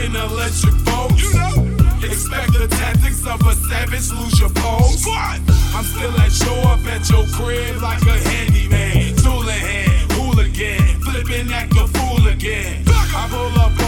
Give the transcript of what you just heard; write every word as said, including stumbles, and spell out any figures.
Dropping electric bolts. You know. Expect the tactics of a savage, lose your pose. What? I'm still at show up at your crib like a handyman. Tool in hand, hooligan, flipping act a fool again. I pull up